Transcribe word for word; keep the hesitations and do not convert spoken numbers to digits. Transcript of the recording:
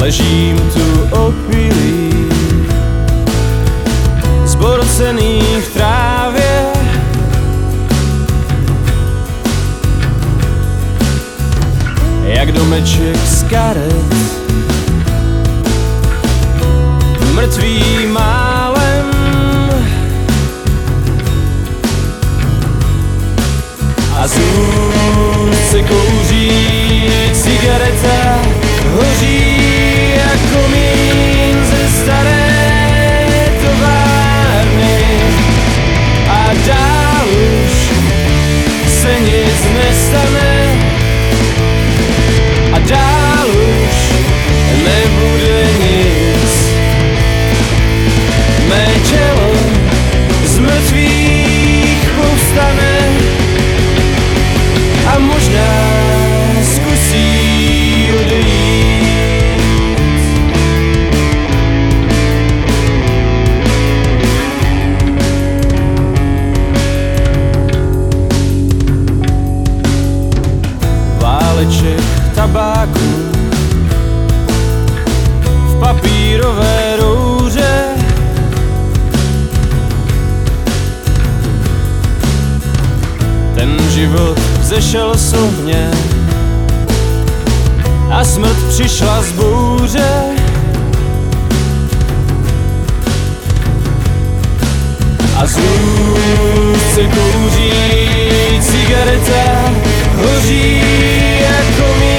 ležím tu opilý, zborocený v trávě. Jak domeček z karet, mrtvý málem. A z úst se kouří cigareta, hoří jak komín ze staré továrny. A dál už se nic nestane, a dál už nebude nic. Mé tělo z mrtvých povstane a možná zkusí odejít. Váleček tabáku v papírové rouře, ten život vzešel slovně a smrt přišla z bouře. A z úst se kouří cigareta, hoří jak komín